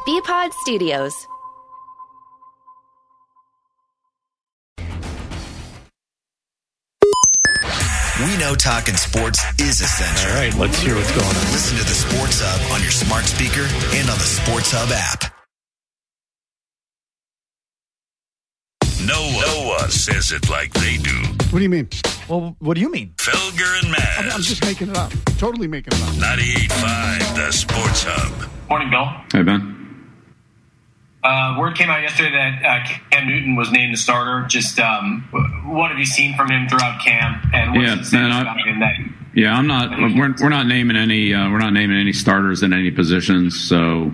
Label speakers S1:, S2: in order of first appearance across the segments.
S1: BPod Studios.
S2: We know talking sports is essential.
S3: All right, let's hear what's going on.
S2: Listen to the Sports Hub on your smart speaker and on the Sports Hub app.
S4: No one says it like they do.
S5: What do you mean?
S6: Well, what do you mean?
S4: Felger and Maz.
S5: I'm just making it up. Totally making it up.
S4: 98.5, the Sports Hub.
S7: Morning, Bill.
S8: Hey, Ben.
S7: Word came out yesterday that Cam Newton was named the starter. Just what have you seen from him throughout camp? And what's about him that?
S8: Yeah, I'm not. We're not naming any. We're not naming any starters in any positions. So,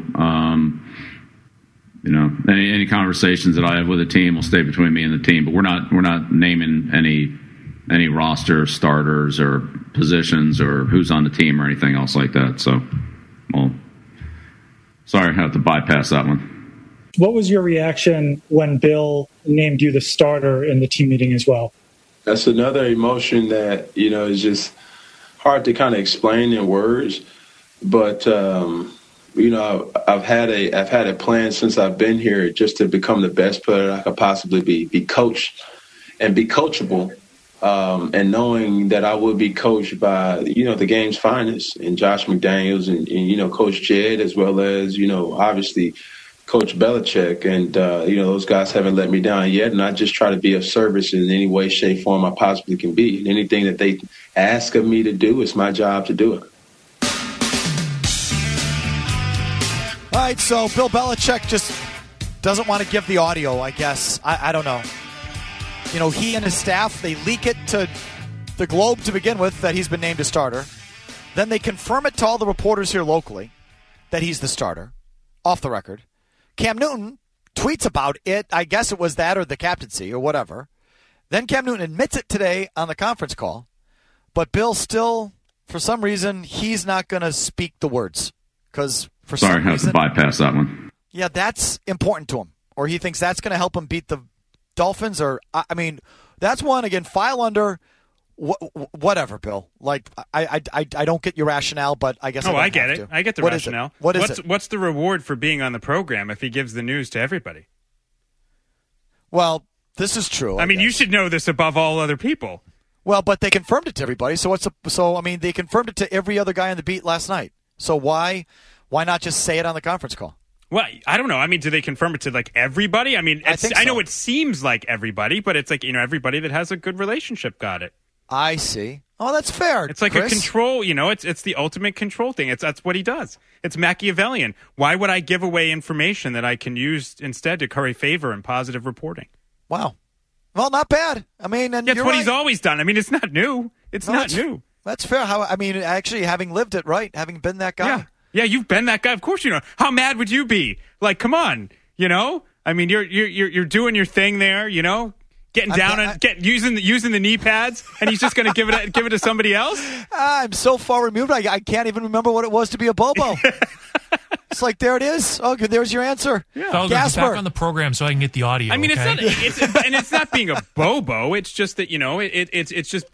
S8: any conversations that I have with the team will stay between me and the team. But we're not naming any roster starters or positions or who's on the team or anything else like that. So, well, sorry, I have to bypass that one.
S9: What was your reaction when Bill named you the starter in the team meeting as well?
S10: That's another emotion that, is just hard to kind of explain in words. But, I've had a plan since I've been here just to become the best player I could possibly be coached and be coachable. And knowing that I will be coached by, the game's finest and Josh McDaniels and Coach Jed, as well as, obviously Coach Belichick. And, those guys haven't let me down yet. And I just try to be of service in any way, shape, form I possibly can be. And anything that they ask of me to do, it's my job to do it.
S6: All right, so Bill Belichick just doesn't want to give the audio, I guess. I don't know. He and his staff, they leak it to the Globe to begin with that he's been named a starter. Then they confirm it to all the reporters here locally that he's the starter, off the record. Cam Newton tweets about it. I guess it was that or the captaincy or whatever. Then Cam Newton admits it today on the conference call. But Bill still, for some reason, he's not going to speak the words.
S8: Sorry, I have to bypass that one.
S6: Yeah, that's important to him. Or he thinks that's going to help him beat the Dolphins. Or, that's one, again, file under whatever, Bill. I don't get your rationale, but I guess
S3: I get it. I get the rationale.
S6: What is it?
S3: What's the reward for being on the program if he gives the news to everybody?
S6: Well, this is true.
S3: I mean, you should know this above all other people.
S6: Well, but they confirmed it to everybody. They confirmed it to every other guy on the beat last night. So why not just say it on the conference call?
S3: Well, I don't know. I mean, do they confirm it to everybody? I mean, I know it seems like everybody, but it's everybody that has a good relationship got it.
S6: I see. Oh, that's fair.
S3: It's like Chris. A control, it's the ultimate control thing. That's what he does. It's Machiavellian. Why would I give away information that I can use instead to curry favor and positive reporting?
S6: Wow. Well, not bad. I mean, and
S3: that's what he's always done. I mean, it's not new. It's not new.
S6: That's fair. Actually, having lived it, right? Having been that guy.
S3: Yeah, you've been that guy. Of course you know. How mad would you be? Come on, I mean, you're doing your thing there, getting down and using the knee pads, and he's just going to give it to somebody else.
S6: I'm so far removed, I can't even remember what it was to be a Bobo. It's there it is. Okay, there's your answer.
S11: Yeah. Felger, get back on the program so I can get the audio.
S3: I mean,
S11: okay?
S3: it's not being a Bobo. It's just that it's just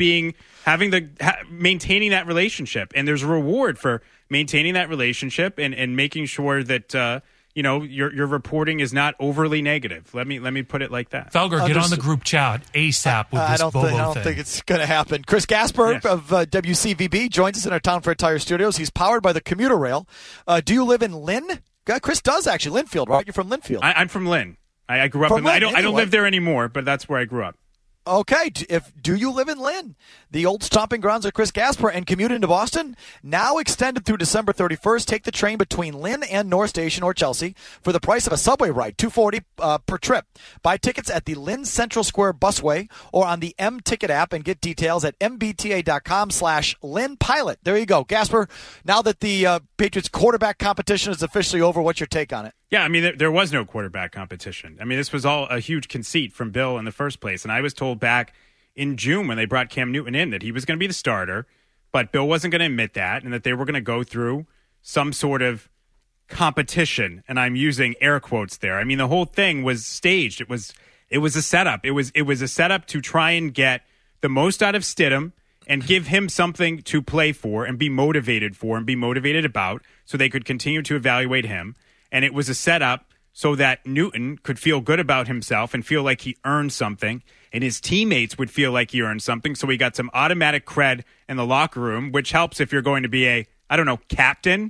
S3: maintaining that relationship, and there's a reward for maintaining that relationship and making sure that your reporting is not overly negative. Let me put it like that.
S11: Felger, get on the group chat ASAP with this Bobo thing.
S6: I don't think it's going to happen. Chris Gasper of WCVB joins us in our Town Fair Tire studios. He's powered by the commuter rail. Do you live in Lynn? Chris does actually. Linfield, right? You're from Linfield.
S3: I'm from Lynn. I grew up in Lynn. I don't live there anymore, but that's where I grew up.
S6: Okay, do you live in Lynn? The old stomping grounds of Chris Gasper and commute into Boston? Now extended through December 31st. Take the train between Lynn and North Station or Chelsea for the price of a subway ride, $240 per trip. Buy tickets at the Lynn Central Square Busway or on the M-Ticket app and get details at mbta.com/LynnPilot. There you go. Gasper, now that the Patriots quarterback competition is officially over, what's your take on it?
S3: Yeah, I mean, there was no quarterback competition. I mean, this was all a huge conceit from Bill in the first place. And I was told back in June when they brought Cam Newton in that he was going to be the starter, but Bill wasn't going to admit that and that they were going to go through some sort of competition. And I'm using air quotes there. I mean, the whole thing was staged. It was a setup. It was a setup to try and get the most out of Stidham and give him something to play for and be motivated about so they could continue to evaluate him. and it was a setup so that Newton could feel good about himself and feel like he earned something, and his teammates would feel like he earned something. So he got some automatic cred in the locker room, which helps if you're going to be a, captain.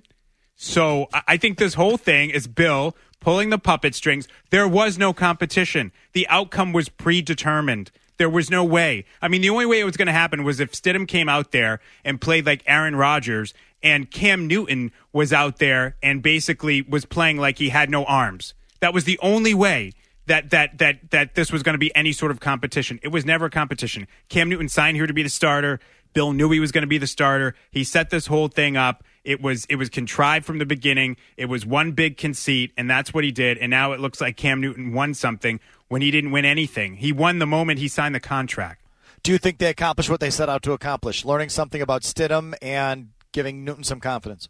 S3: So I think this whole thing is Bill pulling the puppet strings. There was no competition. The outcome was predetermined. There was no way. I mean, the only way it was going to happen was if Stidham came out there and played like Aaron Rodgers, and Cam Newton was out there and basically was playing like he had no arms. That was the only way that this was going to be any sort of competition. It was never a competition. Cam Newton signed here to be the starter. Bill knew he was going to be the starter. He set this whole thing up. It was contrived from the beginning. It was one big conceit, and that's what he did. And now it looks like Cam Newton won something when he didn't win anything. He won the moment he signed the contract.
S6: Do you think they accomplished what they set out to accomplish, learning something about Stidham and giving Newton some confidence?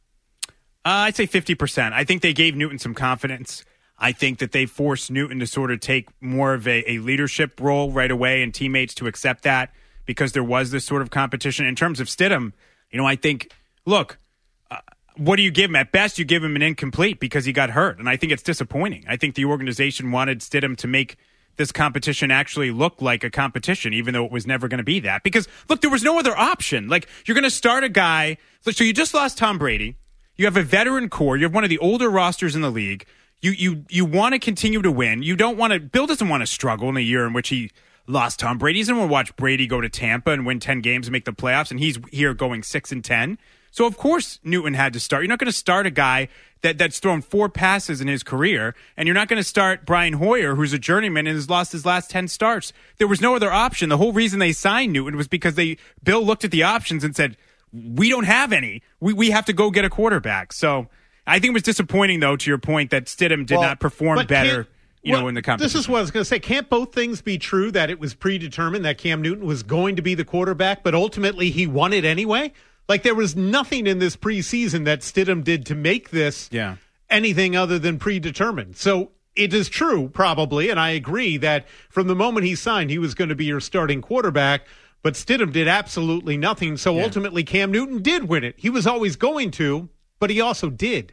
S3: I'd say 50%. I think they gave Newton some confidence. I think that they forced Newton to sort of take more of a leadership role right away and teammates to accept that because there was this sort of competition. In terms of Stidham, I think, look, what do you give him? At best, you give him an incomplete because he got hurt, and I think it's disappointing. I think the organization wanted Stidham to make this competition actually look like a competition, even though it was never going to be that. Because, look, there was no other option. Like, you're going to start a guy. So you just lost Tom Brady. You have a veteran core. You have one of the older rosters in the league. You want to continue to win. You don't want to. Bill doesn't want to struggle in a year in which he lost Tom Brady. He doesn't want to watch Brady go to Tampa and win 10 games and make the playoffs, and he's here going 6-10. So, of course, Newton had to start. You're not going to start a guy that's thrown 4 passes in his career, and you're not going to start Brian Hoyer, who's a journeyman and has lost his last 10 starts. There was no other option. The whole reason they signed Newton was because Bill looked at the options and said, we don't have any. We have to go get a quarterback. So I think it was disappointing, though, to your point, that Stidham did not perform better. In the competition.
S1: This is what I was going to say. Can't both things be true, that it was predetermined that Cam Newton was going to be the quarterback, but ultimately he won it anyway? Like, there was nothing in this preseason that Stidham did to make this anything other than predetermined. So it is true, probably, and I agree that from the moment he signed, he was going to be your starting quarterback, but Stidham did absolutely nothing. So ultimately, Cam Newton did win it. He was always going to, but he also did.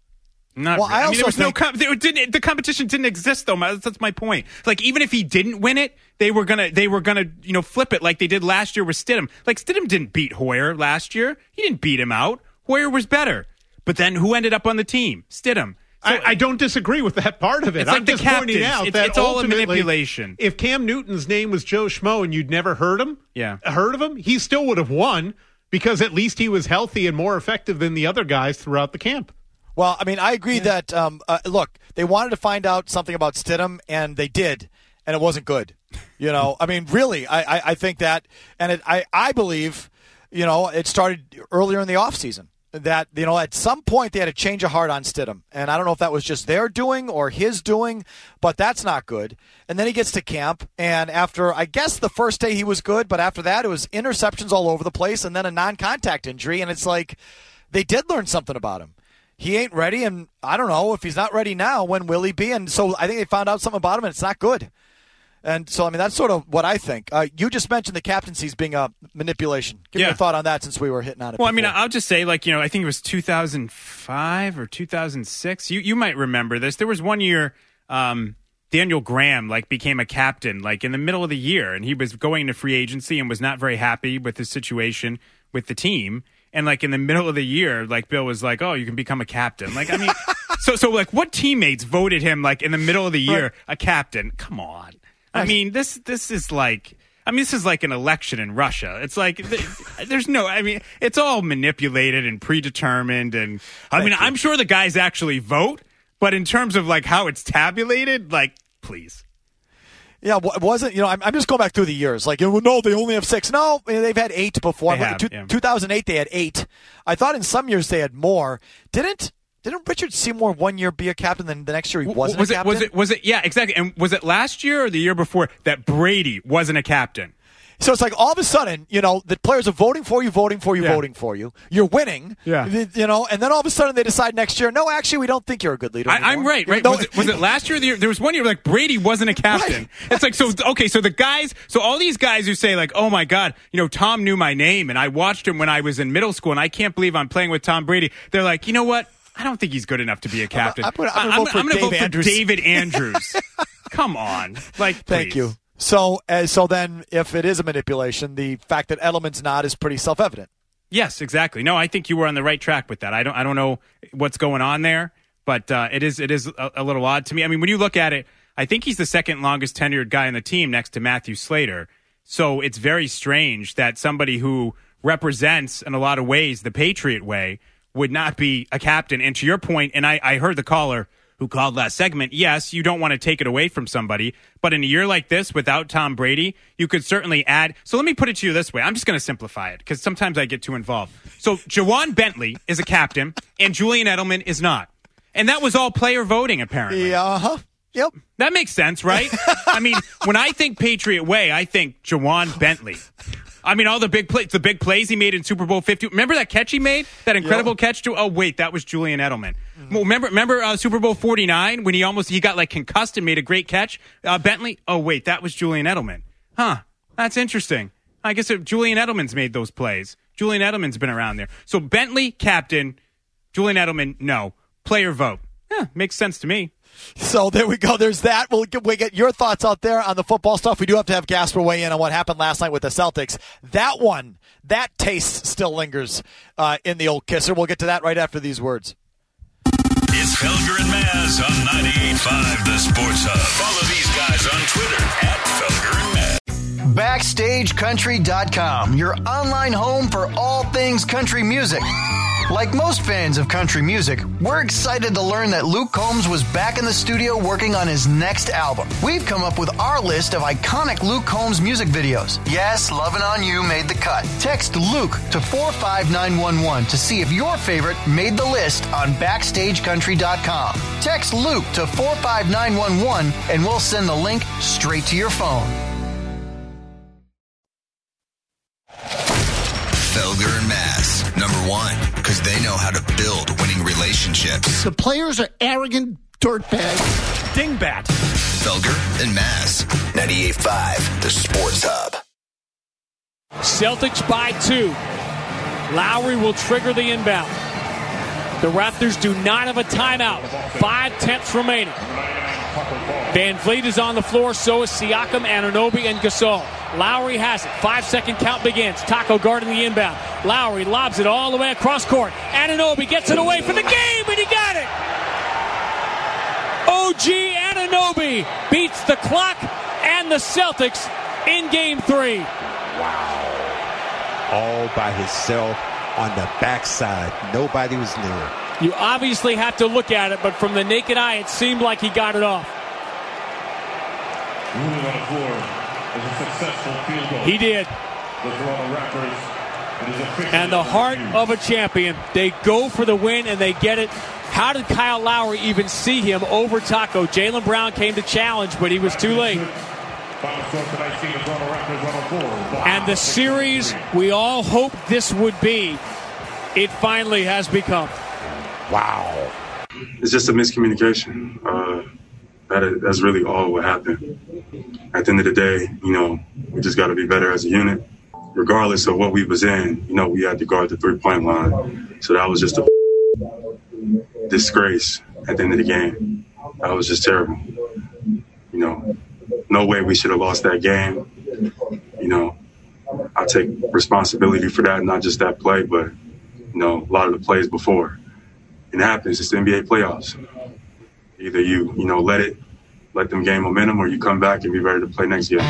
S3: There was the competition didn't exist, though. That's my point. Like, even if he didn't win it, they were gonna flip it like they did last year with Stidham. Like, Stidham didn't beat Hoyer last year. He didn't beat him out. Hoyer was better. But then who ended up on the team? Stidham. So
S1: I don't disagree with that part of it.
S3: It's like
S1: I'm just pointing out that
S3: it's all a manipulation.
S1: If Cam Newton's name was Joe Schmo and you'd never heard of him, he still would have won because at least he was healthy and more effective than the other guys throughout the camp.
S6: Well, I mean, I agree that, look, they wanted to find out something about Stidham, and they did, and it wasn't good. I mean, really, I think that, and I believe, it started earlier in the offseason, that, at some point they had a change of heart on Stidham, and I don't know if that was just their doing or his doing, but that's not good. And then he gets to camp, and after, I guess the first day he was good, but after that it was interceptions all over the place, and then a non-contact injury, and it's like they did learn something about him. He ain't ready, and I don't know if he's not ready now, when will he be? And so I think they found out something about him, and it's not good. And so, I mean, that's sort of what I think. You just mentioned the captaincies being a manipulation. Give me your thought on that since we were hitting on it before.
S3: I mean, I'll just say, I think it was 2005 or 2006. You might remember this. There was one year Daniel Graham, became a captain, in the middle of the year, and he was going into free agency and was not very happy with his situation with the team. And in the middle of the year, Bill was like, "Oh, you can become a captain." So what teammates voted him in the middle of the year a captain? Come on. I mean, this is like an election in Russia. It's there's no. I mean, it's all manipulated and predetermined, and I'm sure the guys actually vote, but in terms of how it's tabulated, please.
S6: Yeah, it wasn't, I'm just going back through the years. No, they only have 6. No, they've had 8 before. 2008, they had 8. I thought in some years they had more. Didn't Richard Seymour one year be a captain, then the next year he wasn't a captain?
S3: Was it? Yeah, exactly. And was it last year or the year before that Brady wasn't a captain?
S6: So it's all of a sudden, the players are voting for you. You're winning. Yeah. And then all of a sudden they decide next year, no, actually, we don't think you're a good leader anymore.
S3: I'm right. No, was it last year or the year? There was one year Brady wasn't a captain. Right. It's so the guys, all these guys who say oh my God, Tom knew my name and I watched him when I was in middle school and I can't believe I'm playing with Tom Brady. They're like, you know what? I don't think he's good enough to be a captain.
S6: I'm going to vote for
S3: David Andrews. Come on.
S6: Thank you. So then if it is a manipulation, the fact that Edelman's not is pretty self-evident.
S3: Yes, exactly. No, I think you were on the right track with that. I don't know what's going on there, but it is a little odd to me. I mean, when you look at it, I think he's the second longest tenured guy on the team next to Matthew Slater. So it's very strange that somebody who represents in a lot of ways the Patriot way would not be a captain. And to your point, and I heard the caller who called last segment, yes, you don't want to take it away from somebody, but in a year like this without Tom Brady, you could certainly add. So let me put it to you this way. I'm just going to simplify it because sometimes I get too involved. So Jawan Bentley is a captain and Julian Edelman is not. And that was all player voting, apparently.
S6: Uh-huh. Yep.
S3: That makes sense, right? I mean, when I think Patriot way, I think Jawan Bentley. I mean, all the big plays he made in Super Bowl 50. Remember that catch he made? That incredible catch to? Oh, wait, that was Julian Edelman. Well, remember Super Bowl 49 when he got like concussed and made a great catch? Bentley? Oh, wait, that was Julian Edelman. Huh. That's interesting. I guess Julian Edelman's made those plays. Julian Edelman's been around there. So Bentley, captain. Julian Edelman, no. Player vote. Yeah, makes sense to me.
S6: So there we go. There's that. We'll get your thoughts out there on the football stuff. We do have to have Gasper weigh in on what happened last night with the Celtics. That taste still lingers in the old kisser. We'll get to that right after these words.
S4: It's Felger and Maz on 98.5 The Sports Hub. Follow these guys on Twitter @Felger and Maz.
S12: BackstageCountry.com, your online home for all things country music. Like most fans of country music, we're excited to learn that Luke Combs was back in the studio working on his next album. We've come up with our list of iconic Luke Combs music videos. Yes, Lovin' On You made the cut. Text Luke to 45911 to see if your favorite made the list on BackstageCountry.com. Text Luke to 45911 and we'll send the link straight to your phone.
S2: Felger and Maz. Number one, because they know how to build winning relationships.
S5: The players are arrogant dirtbags.
S6: Dingbat.
S2: Felger and Maz. 98.5 The Sports Hub.
S13: Celtics by 2. Lowry will trigger the inbound. The Raptors do not have a timeout. 5/10 remaining. Van Vliet is on the floor, so is Siakam, Anunoby, and Gasol. Lowry has it. 5-second count begins. Taco guarding the inbound. Lowry lobs it all the way across court. Anunoby gets it away for the game, and he got it! OG Anunoby beats the clock and the Celtics in Game 3.
S14: Wow. All by himself on the backside. Nobody was near.
S13: You obviously have to look at it, but from the naked eye, it seemed like he got it off.
S15: Moving on the floor is a successful field goal.
S13: He did.
S15: The Toronto Raptors.
S13: And the heart of a champion. They go for the win, and they get it. How did Kyle Lowry even see him over Taco? Jaylen Brown came to challenge, but he was too late. And the series we all hoped this would be, it finally has become.
S14: Wow.
S16: It's just a miscommunication. That's really all what happened. At the end of the day, we just got to be better as a unit. Regardless of what we was in, we had to guard the three-point line. So that was just a disgrace at the end of the game. That was just terrible. No way we should have lost that game. I take responsibility for that, not just that play, but, a lot of the plays before. It happens. It's the NBA playoffs. Either you let them gain momentum, or you come back and be ready to play next game.
S6: Okay,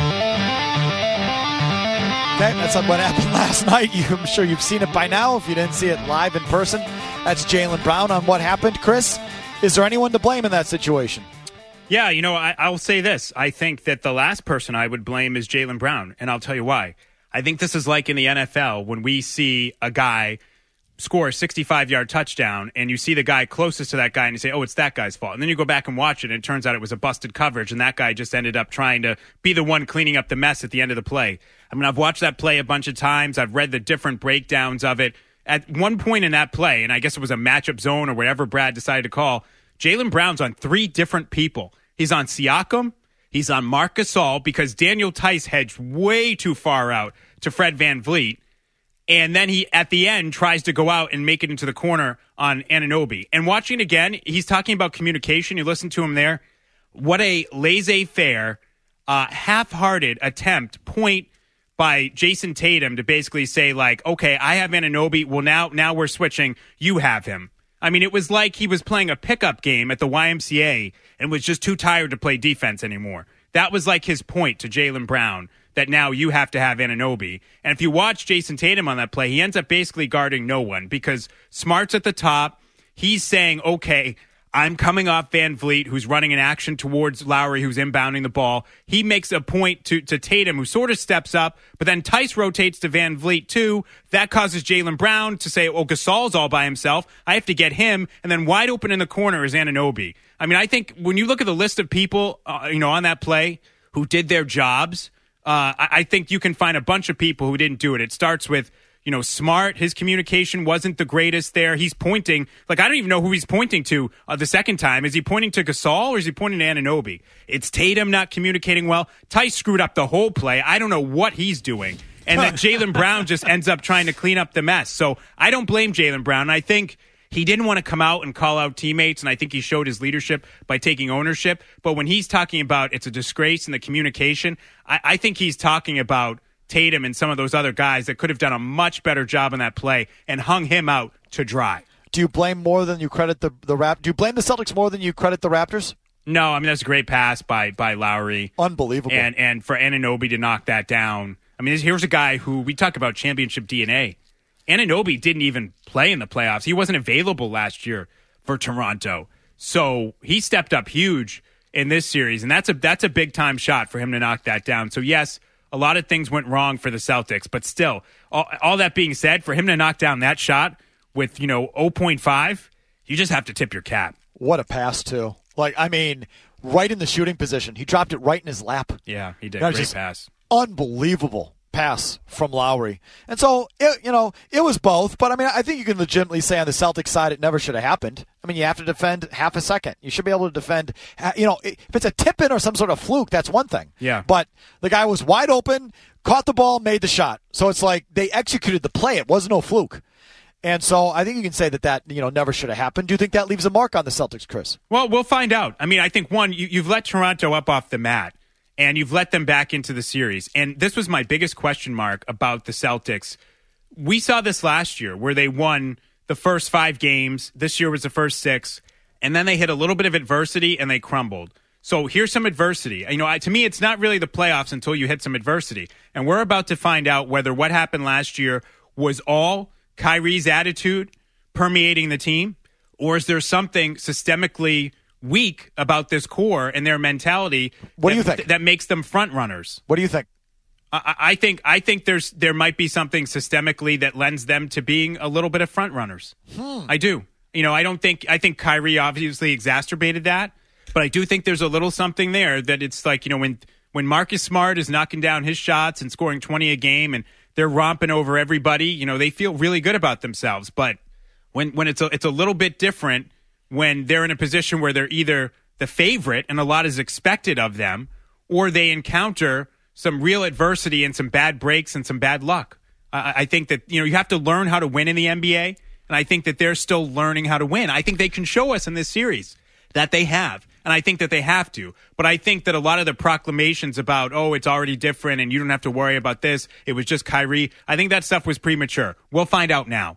S6: that's what happened last night. I'm sure you've seen it by now if you didn't see it live in person. That's Jaylen Brown on what happened. Chris, is there anyone to blame in that situation?
S3: Yeah, I'll say this. I think that the last person I would blame is Jaylen Brown, and I'll tell you why. I think this is like in the NFL when we see a guy score a 65-yard touchdown, and you see the guy closest to that guy, and you say, oh, it's that guy's fault. And then you go back and watch it, and it turns out it was a busted coverage, and that guy just ended up trying to be the one cleaning up the mess at the end of the play. I mean, I've watched that play a bunch of times. I've read the different breakdowns of it. At one point in that play, and I guess it was a matchup zone or whatever Brad decided to call, Jaylen Brown's on 3 different people. He's on Siakam, he's on Marc Gasol, because Daniel Tice hedged way too far out to Fred Van Vliet. And then he, at the end, tries to go out and make it into the corner on Anunoby. And watching it again, he's talking about communication. You listen to him there. What a laissez-faire, half-hearted point by Jason Tatum to basically say, like, okay, I have Anunoby. Well, now we're switching. You have him. I mean, it was like he was playing a pickup game at the YMCA and was just too tired to play defense anymore. That was like his point to Jaylen Brown, that now you have to have Anunoby. And if you watch Jason Tatum on that play, he ends up basically guarding no one because Smart's at the top. He's saying, okay, I'm coming off Van Vliet, who's running an action towards Lowry, who's inbounding the ball. He makes a point to Tatum, who sort of steps up, but then Tice rotates to Van Vliet, too. That causes Jaylen Brown to say, oh, Gasol's all by himself. I have to get him. And then wide open in the corner is Anunoby. I mean, I think when you look at the list of people, on that play who did their jobs, I think you can find a bunch of people who didn't do it. It starts with, Smart. His communication wasn't the greatest there. He's pointing. Like, I don't even know who he's pointing to the second time. Is he pointing to Gasol or is he pointing to Anunoby? It's Tatum not communicating well. Tice screwed up the whole play. I don't know what he's doing. And then Jaylen Brown just ends up trying to clean up the mess. So I don't blame Jaylen Brown. I think he didn't want to come out and call out teammates, and I think he showed his leadership by taking ownership. But when he's talking about it's a disgrace in the communication, I think he's talking about Tatum and some of those other guys that could have done a much better job on that play and hung him out to dry.
S6: Do you blame more than you credit the Raptors? Do you blame the Celtics more than you credit the Raptors?
S3: No, I mean, that's a great pass by Lowry.
S6: Unbelievable.
S3: And for Anunoby to knock that down. I mean, here's a guy who, we talk about championship DNA. Anunoby didn't even play in the playoffs. He wasn't available last year for Toronto. So he stepped up huge in this series, and that's a big-time shot for him to knock that down. So, yes, a lot of things went wrong for the Celtics, but still, all that being said, for him to knock down that shot with, 0.5, you just have to tip your cap.
S6: What a pass, too. Right in the shooting position. He dropped it right in his lap.
S3: Yeah, he did. Great pass.
S6: Unbelievable pass from Lowry. And so, it was both, but I think you can legitimately say on the Celtics side it never should have happened. You have to defend half a second. You should be able to defend, if it's a tip-in or some sort of fluke, that's one thing.
S3: Yeah.
S6: But the guy was wide open, caught the ball, made the shot. So it's like they executed the play. It was no fluke. And so I think you can say that never should have happened. Do you think that leaves a mark on the Celtics, Chris?
S3: Well, we'll find out. I think, one, you've let Toronto up off the mat, and you've let them back into the series. And this was my biggest question mark about the Celtics. We saw this last year where they won the first 5 games. This year was the first 6. And then they hit a little bit of adversity and they crumbled. So here's some adversity. To me, it's not really the playoffs until you hit some adversity. And we're about to find out whether what happened last year was all Kyrie's attitude permeating the team, or is there something systemically weak about this core and their mentality
S6: do you think?
S3: That makes them front runners?
S6: What do you think?
S3: I think there might be something systemically that lends them to being a little bit of front runners. I do. I think Kyrie obviously exacerbated that, but I do think there's a little something there that it's like, when Marcus Smart is knocking down his shots and scoring 20 a game and they're romping over everybody, they feel really good about themselves. But when it's a little bit different when they're in a position where they're either the favorite and a lot is expected of them, or they encounter some real adversity and some bad breaks and some bad luck. I think that, you have to learn how to win in the NBA, and I think that they're still learning how to win. I think they can show us in this series that they have, and I think that they have to. But I think that a lot of the proclamations about, it's already different and you don't have to worry about this, it was just Kyrie, I think that stuff was premature. We'll find out now.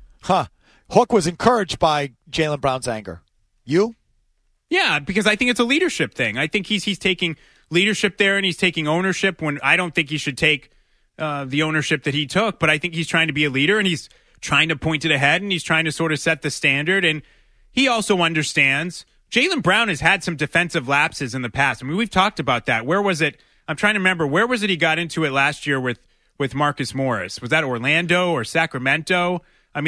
S6: Hook was encouraged by Jaylen Brown's anger. You?
S3: Yeah, because I think it's a leadership thing. I think he's taking leadership there, and he's taking ownership when I don't think he should take the ownership that he took. But I think he's trying to be a leader, and he's trying to point it ahead, and he's trying to sort of set the standard. And he also understands Jaylen Brown has had some defensive lapses in the past. We've talked about that. Where was it? I'm trying to remember. Where was it he got into it last year with Marcus Morris? Was that Orlando or Sacramento?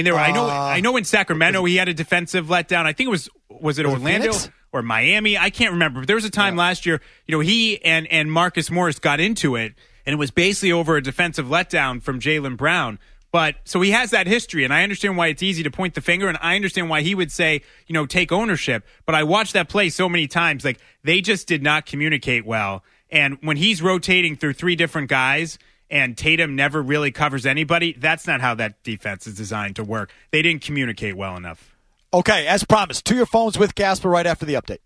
S3: I know in Sacramento he had a defensive letdown. I think it was it Orlando or Miami? I can't remember. But there was a time last year, he and Marcus Morris got into it, and it was basically over a defensive letdown from Jaylen Brown. But so he has that history, and I understand why it's easy to point the finger, and I understand why he would say, take ownership. But I watched that play so many times, like they just did not communicate well. And when he's rotating through 3 different guys, and Tatum never really covers anybody, that's not how that defense is designed to work. They didn't communicate well enough.
S6: Okay, as promised, to your phones with Gasper right after the update.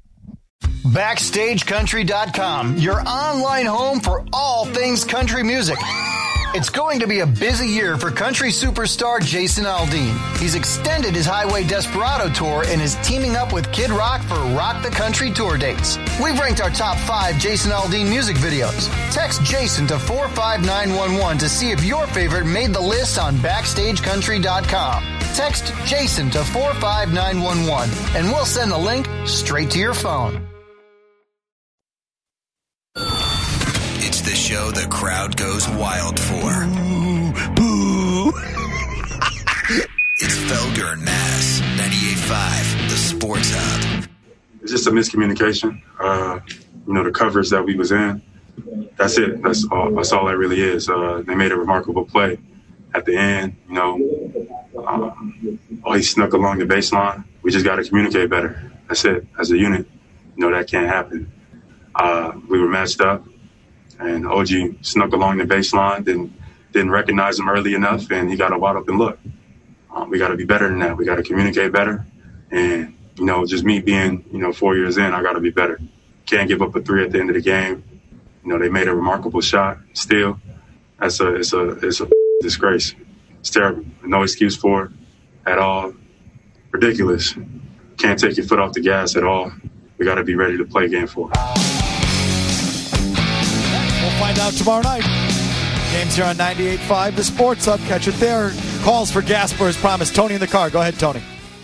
S12: BackstageCountry.com, your online home for all things country music. It's going to be a busy year for country superstar Jason Aldean. He's extended his Highway Desperado tour and is teaming up with Kid Rock for Rock the Country tour dates. We've ranked our top 5 Jason Aldean music videos. Text Jason to 45911 to see if your favorite made the list on BackstageCountry.com. Text Jason to 45911 and we'll send the link straight to your phone.
S2: It's the show the crowd goes wild for.
S6: Boo.
S2: It's Felger and Maz, 98.5, the Sports Hub.
S16: It's just a miscommunication. The coverage that we was in, that's it. That's all that really is. They made a remarkable play at the end. He snuck along the baseline. We just got to communicate better. That's it. As a unit, that can't happen. We were matched up, and OG snuck along the baseline, didn't recognize him early enough, and he got a wide open look. We got to be better than that. We got to communicate better, and just me being 4 years in, I got to be better. Can't give up a 3 at the end of the game. They made a remarkable shot. Still, it's a disgrace. It's terrible. No excuse for it at all. Ridiculous. Can't take your foot off the gas at all. We got to be ready to play game 4.
S6: We'll find out tomorrow night. Games here on 98.5, the Sports Hub. Catch it there. Calls for Gasper as promised. Tony in the car. Go ahead, Tony.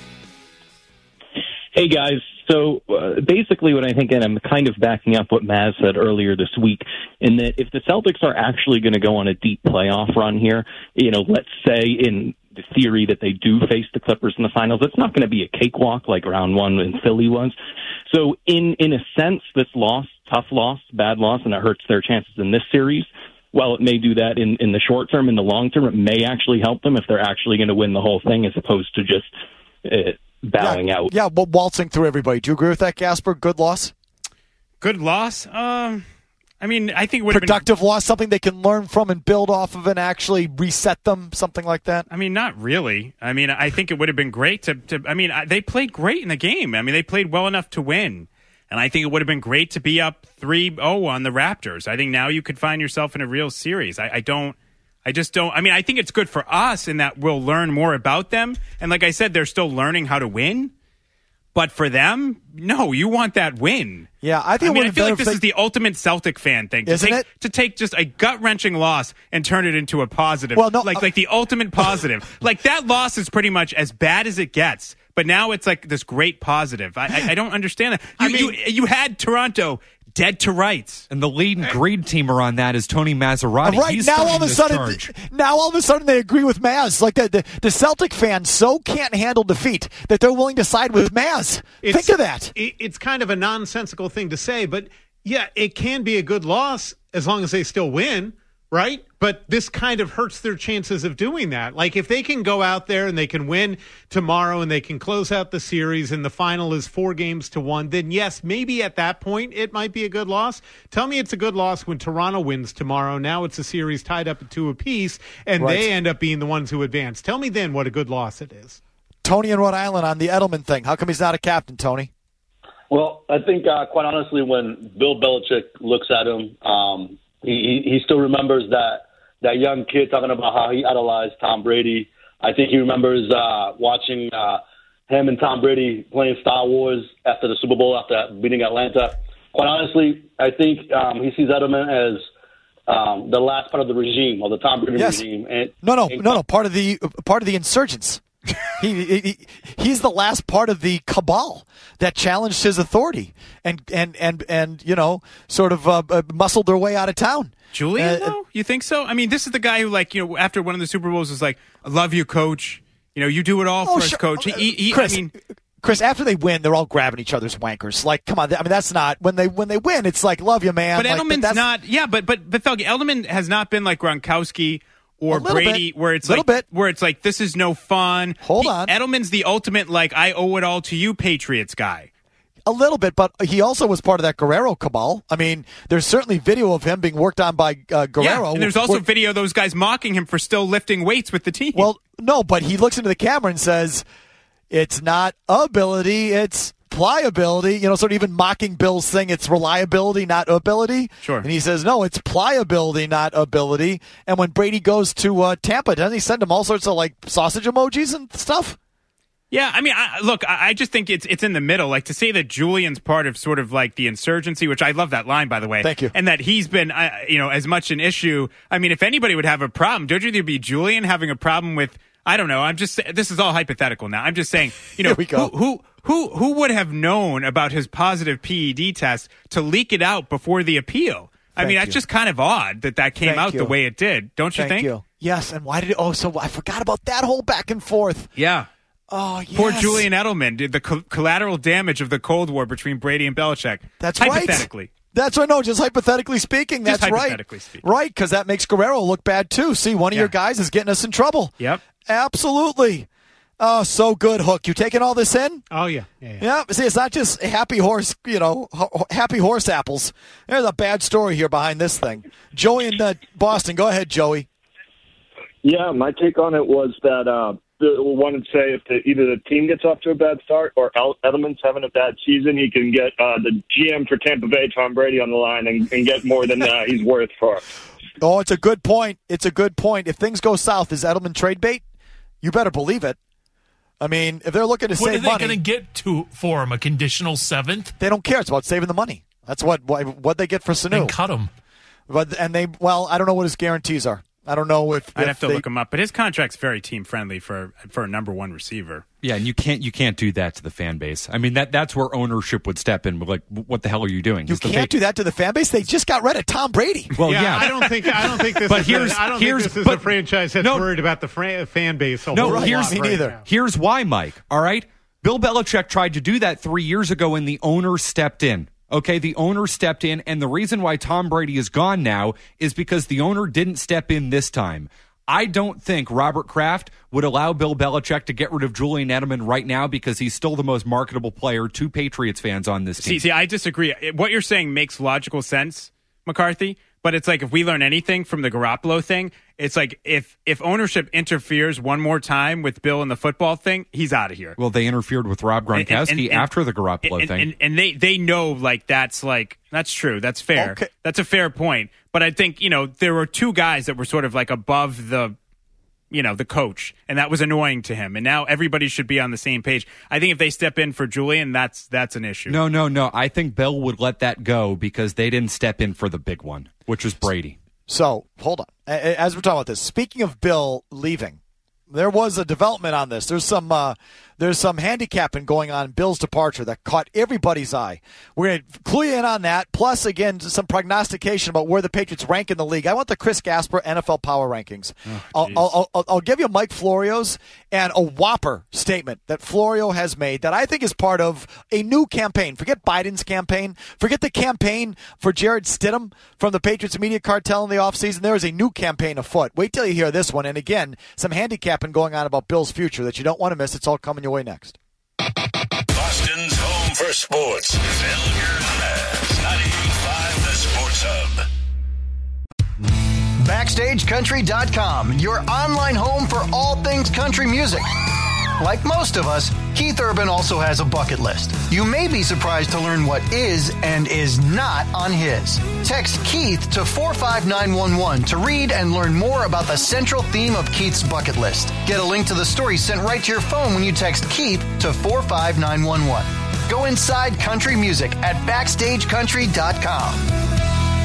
S17: Hey, guys. So basically what I think, and I'm kind of backing up what Maz said earlier this week, in that if the Celtics are actually going to go on a deep playoff run here, let's say in the theory that they do face the Clippers in the finals, it's not going to be a cakewalk like round 1 in Philly was. So in a sense, this loss, tough loss, bad loss, and it hurts their chances in this series. While it may do that in the short term, in the long term, it may actually help them if they're actually going to win the whole thing as opposed to just bowing out.
S6: Yeah, waltzing through everybody. Do you agree with that, Gasper? Good loss?
S3: Good loss? I think it would have been
S6: productive loss, something they can learn from and build off of and actually reset them, something like that?
S3: Not really. I think it would have been great to they played great in the game. They played well enough to win. And I think it would have been great to be up 3-0 on the Raptors. I think now you could find yourself in a real series. I think it's good for us in that we'll learn more about them. And like I said, they're still learning how to win. But for them, no, you want that win.
S6: Yeah, I feel like
S3: this is the ultimate Celtic fan thing. To take just a gut-wrenching loss and turn it into a positive.
S6: Well, no,
S3: like the ultimate positive. Like that loss is pretty much as bad as it gets. But now it's like this great positive. I don't understand that. You had Toronto dead to rights.
S18: And the lead and green teamer on that is Tony Maserati.
S6: Right,
S18: He's
S6: now all of a sudden they agree with Maz. Like the Celtic fans so can't handle defeat that they're willing to side with Maz. Think of that.
S1: It's kind of a nonsensical thing to say, but yeah, it can be a good loss as long as they still win, right? But this kind of hurts their chances of doing that. Like if they can go out there and they can win tomorrow and they can close out the series and the final is 4-1, then yes, maybe at that point it might be a good loss. Tell me it's a good loss when Toronto wins tomorrow. Now it's a series tied up at 2 apiece and they end up being the ones who advance. Tell me then what a good loss it is.
S6: Tony in Rhode Island on the Edelman thing. How come he's not a captain, Tony?
S19: Well, I think quite honestly when Bill Belichick looks at him, he still remembers that young kid talking about how he idolized Tom Brady. I think he remembers watching him and Tom Brady playing Star Wars after the Super Bowl, after beating Atlanta. Quite honestly, I think he sees Edelman as the last part of the regime, or the Tom Brady regime. And,
S6: no, part of the insurgents. He's the last part of the cabal that challenged his authority and sort of muscled their way out of town.
S3: Julian, though? You think so? This is the guy who, after one of the Super Bowls was like, I love you, coach. You do it all for us, coach.
S6: Chris, after they win, they're all grabbing each other's wankers. Like, come on. That's not when they win. It's like, love you, man.
S3: But Edelman's not. Yeah, but Thug, Edelman has not been like Gronkowski or Brady, where it's like this is no fun.
S6: Hold on.
S3: Edelman's the ultimate I owe it all to you, Patriots guy.
S6: A little bit, but he also was part of that Guerrero cabal. I mean, there's certainly video of him being worked on by Guerrero.
S3: Yeah, and there's also video of those guys mocking him for still lifting weights with the team.
S6: Well, no, but he looks into the camera and says, it's not ability, it's pliability, sort of even mocking Bill's thing. It's reliability, not ability.
S3: Sure.
S6: And he says, no, it's pliability, not ability. And when Brady goes to Tampa, doesn't he send him all sorts of sausage emojis and stuff?
S3: Yeah, I mean, I just think it's in the middle. Like, to say that Julian's part of sort of like the insurgency, which I love that line, by the way.
S6: Thank you.
S3: And that he's been, as much an issue. I mean, if anybody would have a problem, don't you think it'd be Julian having a problem with, I don't know. This is all hypothetical now. I'm just saying,
S6: Here we go.
S3: Who would have known about his positive PED test to leak it out before the appeal? I mean, that's just kind of odd that came out the way it did. Don't you think?
S6: Thank you. Yes, and why did it? Oh, so I forgot about that whole back and forth.
S3: Yeah.
S6: Oh, yes.
S3: Poor Julian Edelman did the collateral damage of the Cold War between Brady and Belichick.
S6: That's
S3: hypothetically.
S6: Right. That's right. No, just hypothetically speaking. That's
S3: hypothetically speaking.
S6: Right, because that makes Guerrero look bad too. See, one of your guys is getting us in trouble.
S3: Yep.
S6: Absolutely. Oh, so good, Hook. You taking all this in?
S1: Oh, yeah.
S6: Yeah. See, it's not just happy horse, happy horse apples. There's a bad story here behind this thing. Joey in Boston. Go ahead, Joey.
S20: Yeah, my take on it was that wanted to say if either the team gets off to a bad start or Edelman's having a bad season, he can get the GM for Tampa Bay, Tom Brady, on the line and get more than he's worth for.
S6: Oh, it's a good point. It's a good point. If things go south, is Edelman trade bait? You better believe it. I mean, if they're looking to save money,
S11: what are they going to get for him? A conditional seventh?
S6: They don't care. It's about saving the money. That's what they get for Sanu.
S11: Then cut him.
S6: But I don't know what his guarantees are. I don't know if
S3: I'd have to look him up, but his contract's very team friendly for a number one receiver.
S18: Yeah, and you can't do that to the fan base. I mean, that's where ownership would step in. Like, what the hell are you doing?
S6: You can't do that to the fan base. They just got rid of Tom Brady.
S18: Well, yeah.
S1: I don't think this
S18: but
S1: is a franchise that's worried about the fan base.
S6: Neither.
S18: Here's why, Mike. All right, Bill Belichick tried to do that 3 years ago, and the owner stepped in. Okay, the owner stepped in, and the reason why Tom Brady is gone now is because the owner didn't step in this time. I don't think Robert Kraft would allow Bill Belichick to get rid of Julian Edelman right now because he's still the most marketable player to Patriots fans on this team.
S3: See, I disagree. What you're saying makes logical sense, McCarthy, but it's like if we learn anything from the Garoppolo thing, it's like if ownership interferes one more time with Bill and the football thing, he's out of here.
S18: Well, they interfered with Rob Gronkowski after the Garoppolo thing.
S3: And they know that's true. That's fair.
S6: Okay.
S3: That's a fair point. But I think, there were two guys that were sort of like above the coach, and that was annoying to him. And now everybody should be on the same page. I think if they step in for Julian, that's an issue.
S18: No. I think Bill would let that go because they didn't step in for the big one, which was Brady.
S6: So, hold on. As we're talking about this, speaking of Bill leaving, there was a development on this. There's some handicapping going on in Bill's departure that caught everybody's eye. We're going to clue you in on that. Plus, again, some prognostication about where the Patriots rank in the league. I want the Chris Gasper NFL Power Rankings. I'll give you Mike Florio's and a whopper statement that Florio has made that I think is part of a new campaign. Forget Biden's campaign. Forget the campaign for Jared Stidham from the Patriots media cartel in the offseason. There is a new campaign afoot. Wait till you hear this one. And again, some handicapping going on about Bill's future that you don't want to miss. It's all coming your way next.
S4: Boston's home for sports. Felger and Maz, 98.5 The Sports Hub.
S12: BackstageCountry.com, your online home for all things country music. Like most of us, Keith Urban also has a bucket list. You may be surprised to learn what is and is not on his. Text Keith to 45911 to read and learn more about the central theme of Keith's bucket list. Get a link to the story sent right to your phone when you text Keith to 45911. Go inside country music at BackstageCountry.com.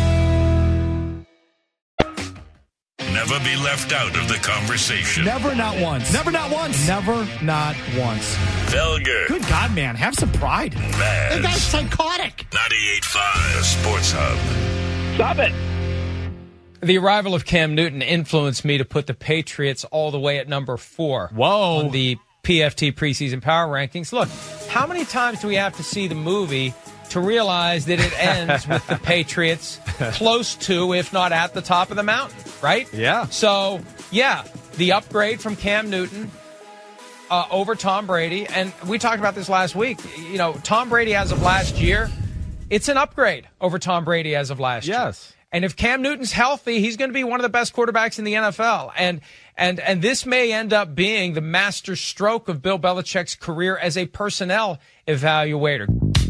S4: Never be left out of the conversation.
S21: Never, not once. Never, not once. Never, not once.
S4: Felger.
S21: Good God, man. Have some pride.
S4: Maz.
S21: The guy's psychotic.
S4: 98.5 The Sports Hub.
S21: Stop it.
S22: The arrival of Cam Newton influenced me to put the Patriots all the way at number 4.
S21: Whoa.
S22: On the PFT preseason power rankings. Look, how many times do we have to see the movie to realize that it ends with the Patriots close to, if not at the top of the mountain, right?
S18: Yeah.
S22: So, yeah, the upgrade from Cam Newton, over Tom Brady. And we talked about this last week. You know, Tom Brady as of last year, it's an upgrade over Tom Brady as of last year.
S18: Yes.
S22: And if Cam Newton's healthy, he's going to be one of the best quarterbacks in the NFL. And this may end up being the master stroke of Bill Belichick's career as a personnel evaluator.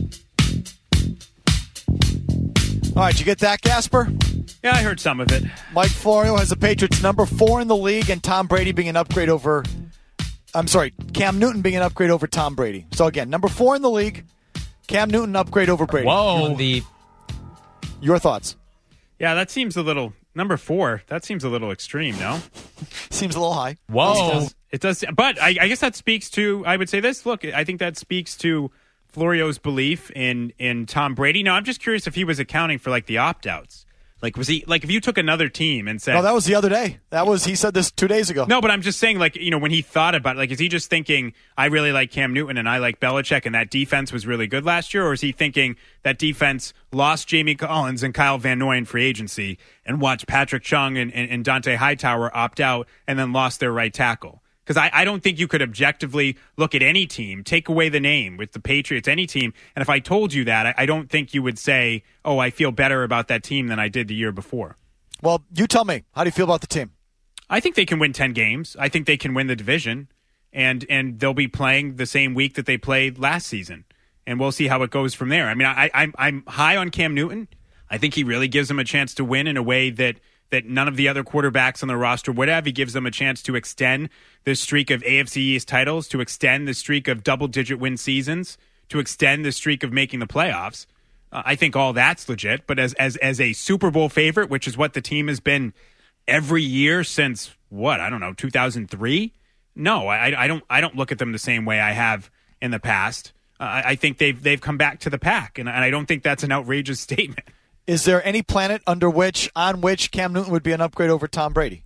S6: All right, you get that, Gasper?
S3: Yeah, I heard some of it.
S6: Mike Florio has the Patriots number 4 in the league, and Tom Brady being an upgrade over. I'm sorry, Cam Newton being an upgrade over Tom Brady. So again, number 4 in the league, Cam Newton upgrade over Brady.
S22: Whoa.
S6: Your thoughts?
S3: Yeah, that seems a little. Number 4, that seems a little extreme, no?
S6: Seems a little high.
S22: Whoa.
S3: It does. But I guess that speaks to, I would say this. Look, I think that speaks to Florio's belief in Tom Brady. Now, I'm just curious if he was accounting for, like, the opt-outs. Like, was he, like, if you took another team and said.
S6: No, that was the other day. He said this 2 days ago.
S3: No, but I'm just saying, like, you know, when he thought about it, like, is he just thinking, I really like Cam Newton and I like Belichick and that defense was really good last year? Or is he thinking that defense lost Jamie Collins and Kyle Van Noy in free agency and watched Patrick Chung and Dante Hightower opt out and then lost their right tackle? Because I don't think you could objectively look at any team, take away the name with the Patriots, any team, and if I told you that, I don't think you would say, oh, I feel better about that team than I did the year before.
S6: Well, you tell me. How do you feel about the team?
S3: I think they can win 10 games. I think they can win the division, and they'll be playing the same week that they played last season, and we'll see how it goes from there. I mean, I'm high on Cam Newton. I think he really gives them a chance to win in a way that none of the other quarterbacks on the roster would have. He gives them a chance to extend the streak of AFC East titles, to extend the streak of double-digit win seasons, to extend the streak of making the playoffs. I think all that's legit. But as a Super Bowl favorite, which is what the team has been every year since, 2003? No, I don't look at them the same way I have in the past. I think they've come back to the pack, and I don't think that's an outrageous statement.
S6: Is there any planet on which Cam Newton would be an upgrade over Tom Brady?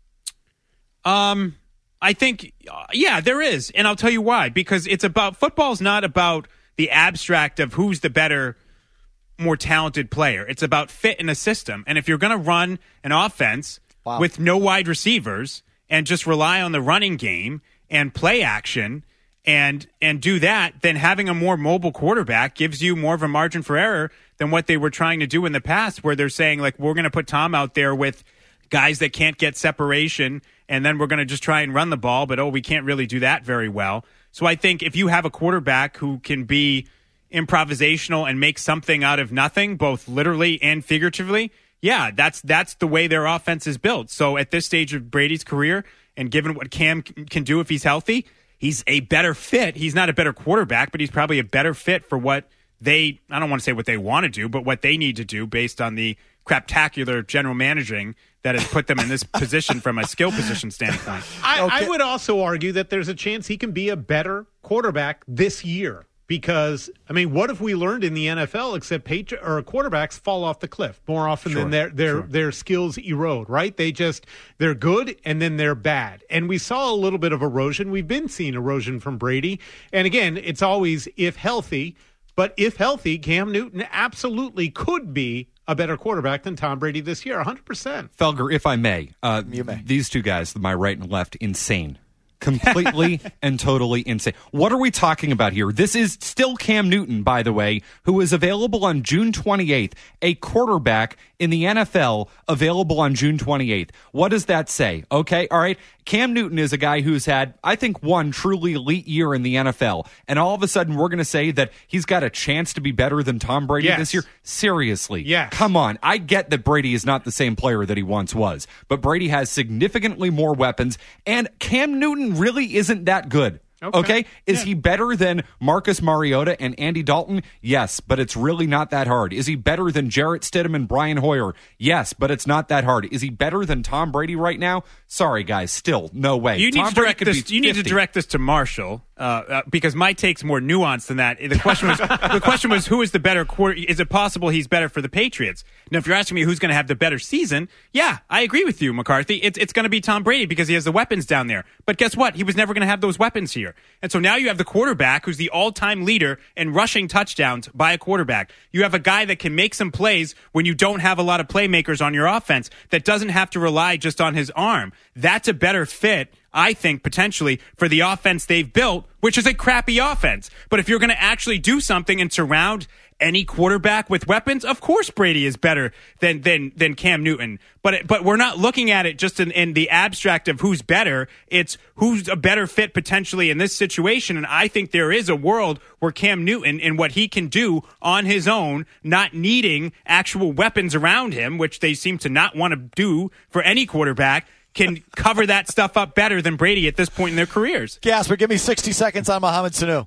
S3: I think, yeah, there is. And I'll tell you why. Because football's not about the abstract of who's the better, more talented player. It's about fit in a system. And if you're going to run an offense with no wide receivers and just rely on the running game and play action and do that, then having a more mobile quarterback gives you more of a margin for error than what they were trying to do in the past, where they're saying, like, we're going to put Tom out there with guys that can't get separation, and then we're going to just try and run the ball, but, we can't really do that very well. So I think if you have a quarterback who can be improvisational and make something out of nothing, both literally and figuratively, yeah, that's the way their offense is built. So at this stage of Brady's career, and given what Cam can do if he's healthy, he's a better fit. He's not a better quarterback, but he's probably a better fit for what I don't want to say what they want to do, but what they need to do based on the craptacular general managing that has put them in this position from a skill position standpoint.
S1: I would also argue that there's a chance he can be a better quarterback this year. Because, I mean, what have we learned in the NFL except quarterbacks fall off the cliff more often than their skills erode, right? They're good and then they're bad. And we saw a little bit of erosion. We've been seeing erosion from Brady. And again, it's always if healthy. But if healthy, Cam Newton absolutely could be a better quarterback than Tom Brady this year, 100%.
S18: Felger, if I may,
S6: you may.
S18: These two guys, my right and left, insane. Completely and totally insane. What are we talking about here? This is still Cam Newton, by the way, who is available on June 28th, a quarterback in the NFL available on June 28th. What does that say? Okay, all right. Cam Newton is a guy who's had, I think, one truly elite year in the NFL. And all of a sudden, we're going to say that he's got a chance to be better than Tom Brady this year? Seriously.
S1: Yeah.
S18: Come on. I get that Brady is not the same player that he once was. But Brady has significantly more weapons. And Cam Newton really isn't that good. Okay? Is he better than Marcus Mariota and Andy Dalton? Yes, but it's really not that hard. Is he better than Jarrett Stidham and Brian Hoyer? Yes, but it's not that hard. Is he better than Tom Brady right now? Sorry, guys, still no way.
S3: You need to direct this to Marshall because my take's more nuanced than that. The question was who is the better quarter? Is it possible he's better for the Patriots? Now, if you're asking me who's going to have the better season, yeah, I agree with you, McCarthy. It's going to be Tom Brady because he has the weapons down there. But guess what? He was never going to have those weapons here. And so now you have the quarterback who's the all-time leader in rushing touchdowns by a quarterback. You have a guy that can make some plays when you don't have a lot of playmakers on your offense, that doesn't have to rely just on his arm. That's a better fit, I think, potentially for the offense they've built, which is a crappy offense. But if you're going to actually do something and surround any quarterback with weapons, of course Brady is better than Cam Newton. But we're not looking at it just in the abstract of who's better. It's who's a better fit potentially in this situation. And I think there is a world where Cam Newton and what he can do on his own, not needing actual weapons around him, which they seem to not want to do for any quarterback, can cover that stuff up better than Brady at this point in their careers.
S6: Gasper, give me 60 seconds on Mohamed Sanu.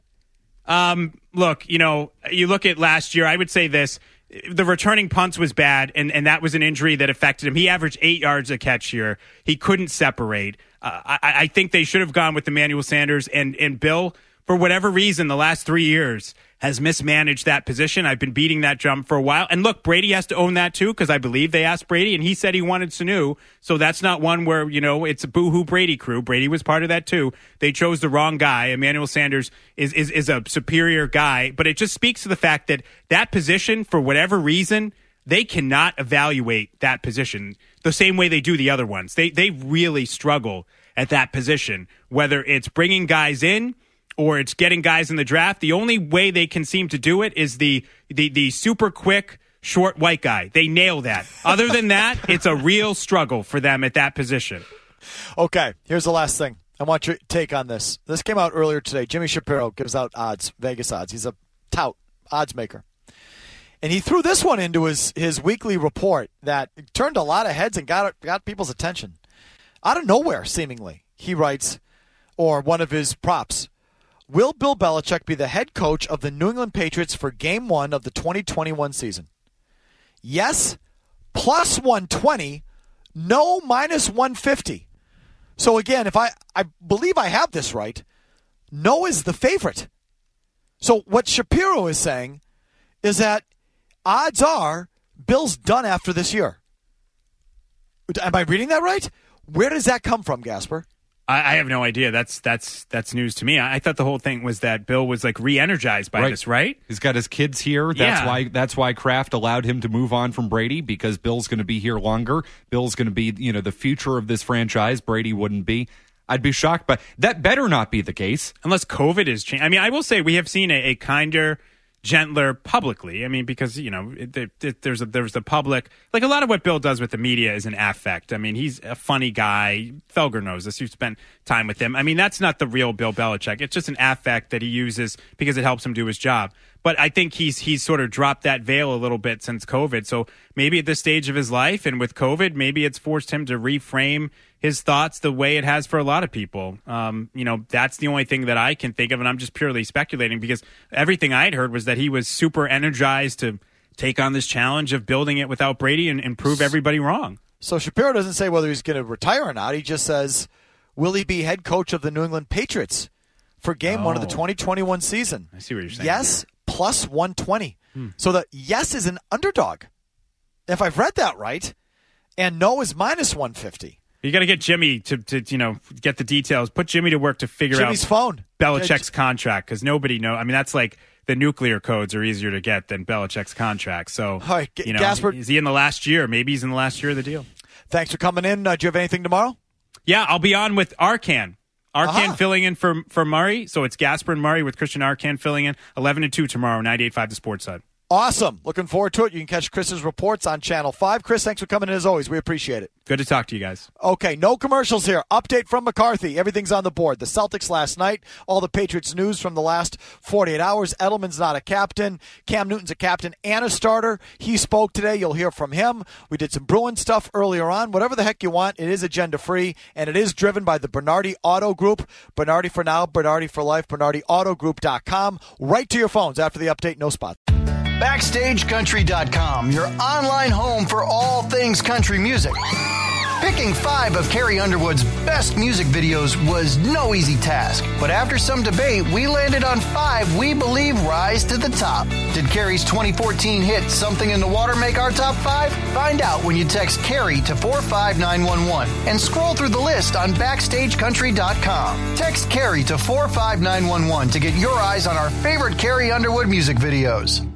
S3: Look, you look at last year, I would say this. The returning punts was bad, and that was an injury that affected him. He averaged 8 yards a catch here. He couldn't separate. I think they should have gone with Emmanuel Sanders, and Bill, for whatever reason, the last 3 years has mismanaged that position. I've been beating that drum for a while. And look, Brady has to own that too, because I believe they asked Brady, and he said he wanted Sanu. So that's not one where, it's a boo-hoo Brady crew. Brady was part of that too. They chose the wrong guy. Emmanuel Sanders is a superior guy. But it just speaks to the fact that that position, for whatever reason, they cannot evaluate that position the same way they do the other ones. They really struggle at that position, whether it's bringing guys in or it's getting guys in the draft. The only way they can seem to do it is the super quick, short white guy. They nail that. Other than that, it's a real struggle for them at that position.
S6: Okay, here's the last thing. I want your take on this. This came out earlier today. Jimmy Shapiro gives out odds, Vegas odds. He's a tout, odds maker. And he threw this one into his weekly report that turned a lot of heads and got people's attention. Out of nowhere, seemingly, he writes, or one of his props, will Bill Belichick be the head coach of the New England Patriots for Game 1 of the 2021 season? Yes, plus 120. No, minus 150. So again, if I believe I have this right, no is the favorite. So what Shapiro is saying is that odds are Bill's done after this year. Am I reading that right? Where does that come from, Gasper?
S3: I have no idea. That's news to me. I thought the whole thing was that Bill was like re-energized by this, right?
S18: He's got his kids here. That's why Kraft allowed him to move on from Brady, because Bill's going to be here longer. Bill's going to be, the future of this franchise. Brady wouldn't be. I'd be shocked, but that better not be the case.
S3: Unless COVID is changing. I mean, I will say we have seen a kinder, gentler publicly. I mean, because, there's the public. Like, a lot of what Bill does with the media is an affect. I mean, he's a funny guy. Felger knows this. You've spent time with him. I mean, that's not the real Bill Belichick. It's just an affect that he uses because it helps him do his job. But I think he's sort of dropped that veil a little bit since COVID. So maybe at this stage of his life and with COVID, maybe it's forced him to reframe his thoughts the way it has for a lot of people. That's the only thing that I can think of, and I'm just purely speculating because everything I had heard was that he was super energized to take on this challenge of building it without Brady and prove everybody wrong.
S6: So Shapiro doesn't say whether he's going to retire or not. He just says, will he be head coach of the New England Patriots for Game 1 of the 2021 season?
S3: I see what you're saying.
S6: Yes, plus 120. So the yes is an underdog, if I've read that right, and no is minus 150.
S3: You got to get Jimmy to get the details. Put Jimmy to work to figure
S6: Jimmy's
S3: out
S6: phone.
S3: Belichick's contract, because nobody knows. I mean, that's like the nuclear codes are easier to get than Belichick's contract. So,
S6: Gasper,
S3: is he in the last year? Maybe he's in the last year of the deal.
S6: Thanks for coming in. Do you have anything tomorrow?
S3: Yeah, I'll be on with Arcan. Arcan filling in for Murray. So it's Gasper and Murray with Christian Arcan filling in 11 to 2 tomorrow, 98.5 The Sports Side.
S6: Awesome. Looking forward to it. You can catch Chris's reports on Channel 5. Chris, thanks for coming in as always. We appreciate it.
S3: Good to talk to you guys.
S6: Okay, no commercials here. Update from McCarthy. Everything's on the board. The Celtics last night. All the Patriots news from the last 48 hours. Edelman's not a captain. Cam Newton's a captain and a starter. He spoke today. You'll hear from him. We did some Bruin stuff earlier on. Whatever the heck you want, it is agenda-free, and it is driven by the Bernardi Auto Group. Bernardi for now, Bernardi for life, BernardiAutoGroup.com. Right to your phones after the update. No spots.
S12: BackstageCountry.com, your online home for all things country music. Picking 5 of Carrie Underwood's best music videos was no easy task, but after some debate, we landed on 5 we believe rise to the top. Did Carrie's 2014 hit Something in the Water make our top 5? Find out when you text Carrie to 45911 and scroll through the list on BackstageCountry.com. Text Carrie to 45911 to get your eyes on our favorite Carrie Underwood music videos.